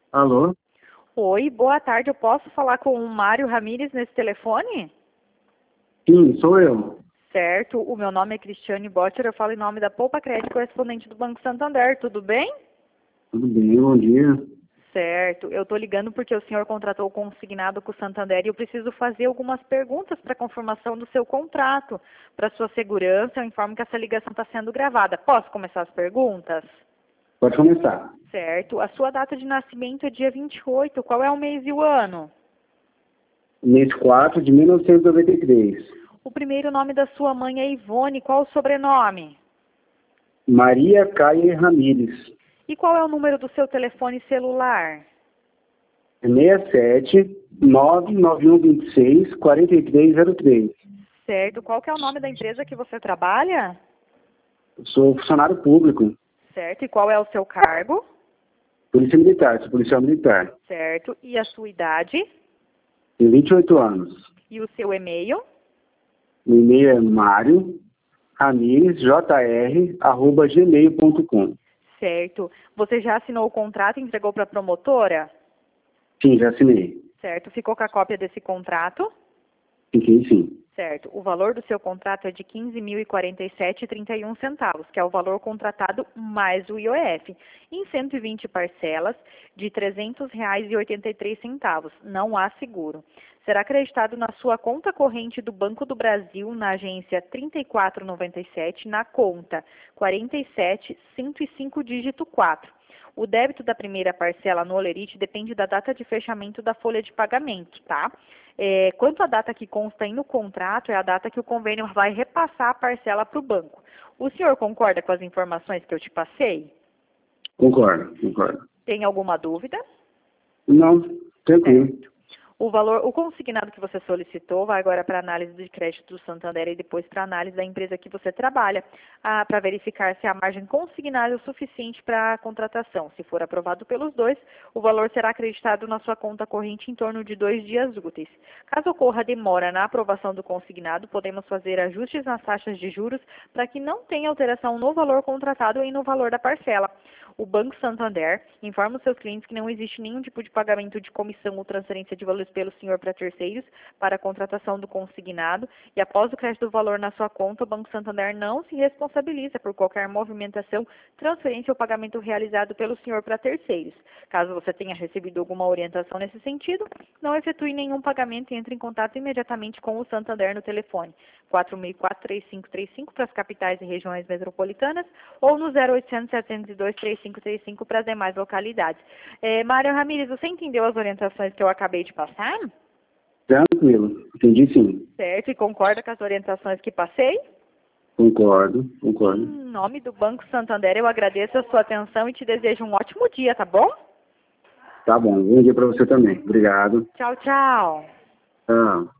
Alô? Oi, boa tarde. Eu posso falar com o Mário Ramírez nesse telefone? Sim, sou eu. Certo. O meu nome é Cristiane Botter. Eu falo em nome da Poupa Crédito, correspondente do Banco Santander. Tudo bem? Tudo bem, bom dia. Certo. Eu estou ligando porque o senhor contratou consignado com o Santander e eu preciso fazer algumas perguntas para confirmação do seu contrato. Para sua segurança, eu informo que essa ligação está sendo gravada. Posso começar as perguntas? Pode começar. Certo. A sua data de nascimento é dia 28. Qual é o mês e o ano? Mês 4 de 1993. O primeiro nome da sua mãe é Ivone. Qual o sobrenome? Maria Caia Ramírez. E qual é o número do seu telefone celular? 67 99126 4303. Certo. Qual que é o nome da empresa que você trabalha? Sou funcionário público. Certo. E qual é o seu cargo? Polícia Militar, sou policial militar. Certo. E a sua idade? Tenho 28 anos. E o seu e-mail? O e-mail é mariojr@gmail.com. Certo. Você já assinou o contrato e entregou para a promotora? Sim, já assinei. Certo. Ficou com a cópia desse contrato? Fiquei sim. Certo. O valor do seu contrato é de R$ 15.047,31, que é o valor contratado mais o IOF, em 120 parcelas de R$ 300,83. Não há seguro. Será acreditado na sua conta corrente do Banco do Brasil, na agência 3497, na conta 47105 dígito 4. O débito da primeira parcela no Olerite depende da data de fechamento da folha de pagamento, tá? Quanto à data que consta aí no contrato, é a data que o convênio vai repassar a parcela para o banco. O senhor concorda com as informações que eu te passei? Concordo. Tem alguma dúvida? Não, tranquilo. Certo. O consignado que você solicitou vai agora para análise de crédito do Santander e depois para análise da empresa que você trabalha, para verificar se a margem consignada é o suficiente para a contratação. Se for aprovado pelos dois, o valor será acreditado na sua conta corrente em torno de 2 dias úteis. Caso ocorra demora na aprovação do consignado, podemos fazer ajustes nas taxas de juros para que não tenha alteração no valor contratado e no valor da parcela. O Banco Santander informa os seus clientes que não existe nenhum tipo de pagamento de comissão ou transferência de valores pelo senhor para terceiros para a contratação do consignado e após o crédito do valor na sua conta, o Banco Santander não se responsabiliza por qualquer movimentação, transferência ou pagamento realizado pelo senhor para terceiros. Caso você tenha recebido alguma orientação nesse sentido, não efetue nenhum pagamento e entre em contato imediatamente com o Santander no telefone 4.004-3535 para as capitais e regiões metropolitanas ou no 0800-702-3535 para as demais localidades. Mário Ramírez, você entendeu as orientações que eu acabei de passar? Tranquilo, entendi sim. Certo, e concorda com as orientações que passei? Concordo. Em nome do Banco Santander, eu agradeço a sua atenção e te desejo um ótimo dia, tá bom? Tá bom, bom dia para você também. Obrigado. Tchau, tchau. Tchau.